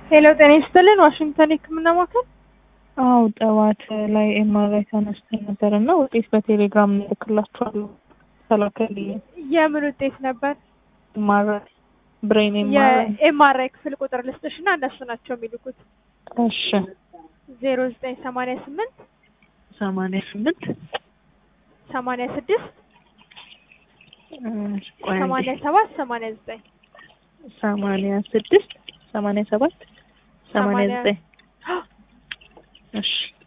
ሄሎ ጤና ይስጥልን ዋሽንግተን ህክምና ማዕከል። አው ጠዋት ላይ ኤምአርአይ ተነስተን ነበርና ውጤት በቴሌግራም ልክላችኋለሁ ተላከልኝ። የምን ውጤት ነበር? ኤምአርአይ ብሬን ኤምአርአይ። የኤምአርአይ ክፍል ቁጥር ልስጥሽና እነሱ ናቸው የሚልኩት። እሺ 0988 88 86 87 89 86 87 89 እሺ